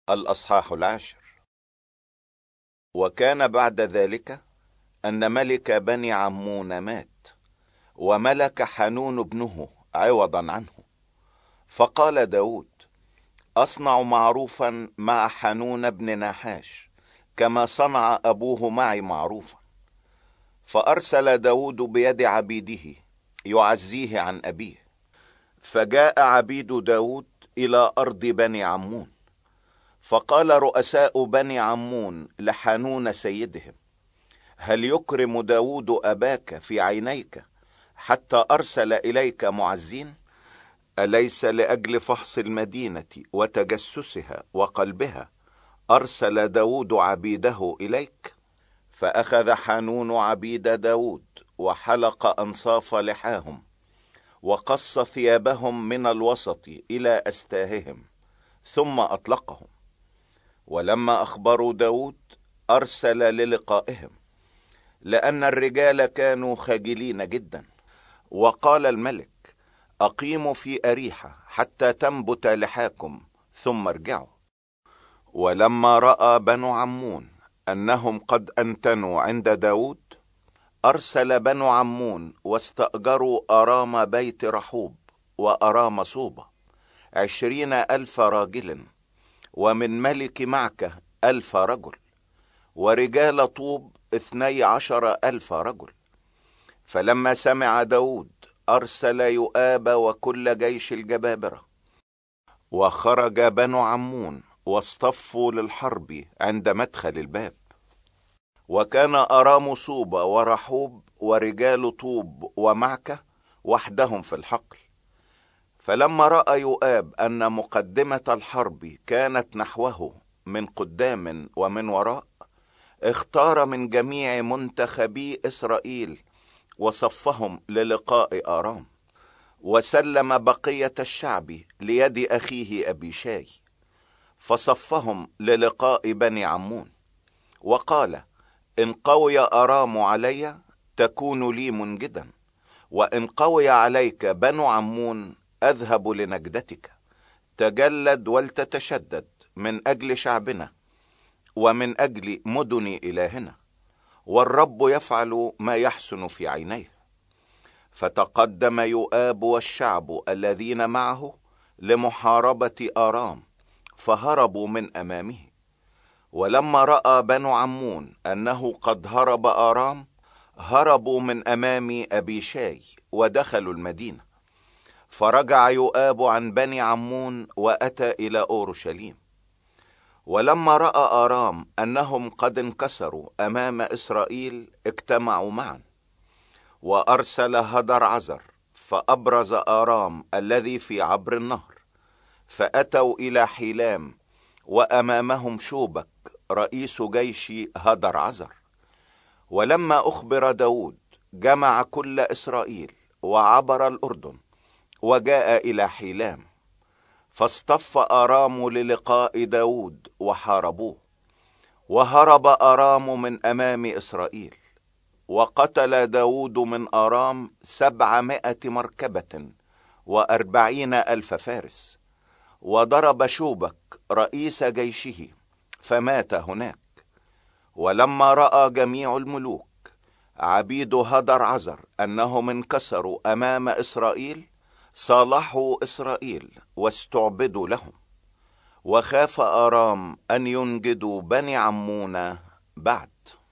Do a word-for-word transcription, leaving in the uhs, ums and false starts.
الأصحاح العاشر. وكان بعد ذلك أن ملك بني عمون مات، وملك حنون ابنه عوضا عنه. فقال داود: أصنع معروفا مع حنون بن ناحاش كما صنع أبوه معي معروفا. فأرسل داود بيد عبيده يعزيه عن أبيه. فجاء عبيد داود إلى أرض بني عمون، فقال رؤساء بني عمون لحنون سيدهم: هل يكرم داود أباك في عينيك حتى أرسل إليك معزين؟ أليس لأجل فحص المدينة وتجسسها وقلبها أرسل داود عبيده إليك؟ فأخذ حنون عبيد داود وحلق أنصاف لحاهم، وقص ثيابهم من الوسط إلى أستاههم، ثم أطلقهم. ولما أخبروا داود أرسل للقائهم، لأن الرجال كانوا خجلين جدا. وقال الملك: أقيموا في أريحة حتى تنبت لحاكم، ثم ارجعوا. ولما رأى بنو عمون أنهم قد أنتنوا عند داود، أرسل بنو عمون واستأجروا أرام بيت رحوب وأرام صوبة عشرين ألف راجل، ومن ملك معكة ألف رجل، ورجال طوب اثني عشر ألف رجل. فلما سمع داود أرسل يؤاب وكل جيش الجبابرة، وخرج بنو عمون واصطفوا للحرب عند مدخل الباب. وكان أرام صوبة ورحوب ورجال طوب ومعكة وحدهم في الحقل. فلما رأى يؤاب أن مقدمة الحرب كانت نحوه من قدام ومن وراء، اختار من جميع منتخبي إسرائيل وصفهم للقاء آرام، وسلم بقية الشعب ليد أخيه أبيشاي، فصفهم للقاء بني عمون. وقال: إن قوي أرام علي تكون لي منجدا، وإن قوي عليك بنو عمون أذهب لنجدتك. تجلد ولتتشدد من أجل شعبنا ومن أجل مدن إلهنا، والرب يفعل ما يحسن في عينيه. فتقدم يؤاب والشعب الذين معه لمحاربة آرام، فهربوا من أمامه. ولما رأى بنو عمون أنه قد هرب آرام، هربوا من أمام أبيشاي ودخلوا المدينة. فرجع يؤاب عن بني عمون وأتى إلى أورشليم. ولما رأى آرام أنهم قد انكسروا أمام إسرائيل، اجتمعوا معا، وأرسل هدر عزر فأبرز آرام الذي في عبر النهر، فأتوا إلى حيلام، وأمامهم شوبك رئيس جيش هدر عزر. ولما أخبر داود جمع كل إسرائيل وعبر الأردن وجاء إلى حيلام، فاصطف آرام للقاء داود وحاربوه. وهرب آرام من أمام إسرائيل، وقتل داود من آرام سبعمائة مركبة وأربعين ألف فارس، وضرب شوبك رئيس جيشه فمات هناك. ولما رأى جميع الملوك عبيد هدر عزر أنهم انكسروا أمام إسرائيل، صالحوا إسرائيل واستعبدوا لهم. وخاف آرام أن ينجدوا بني عمون بعد.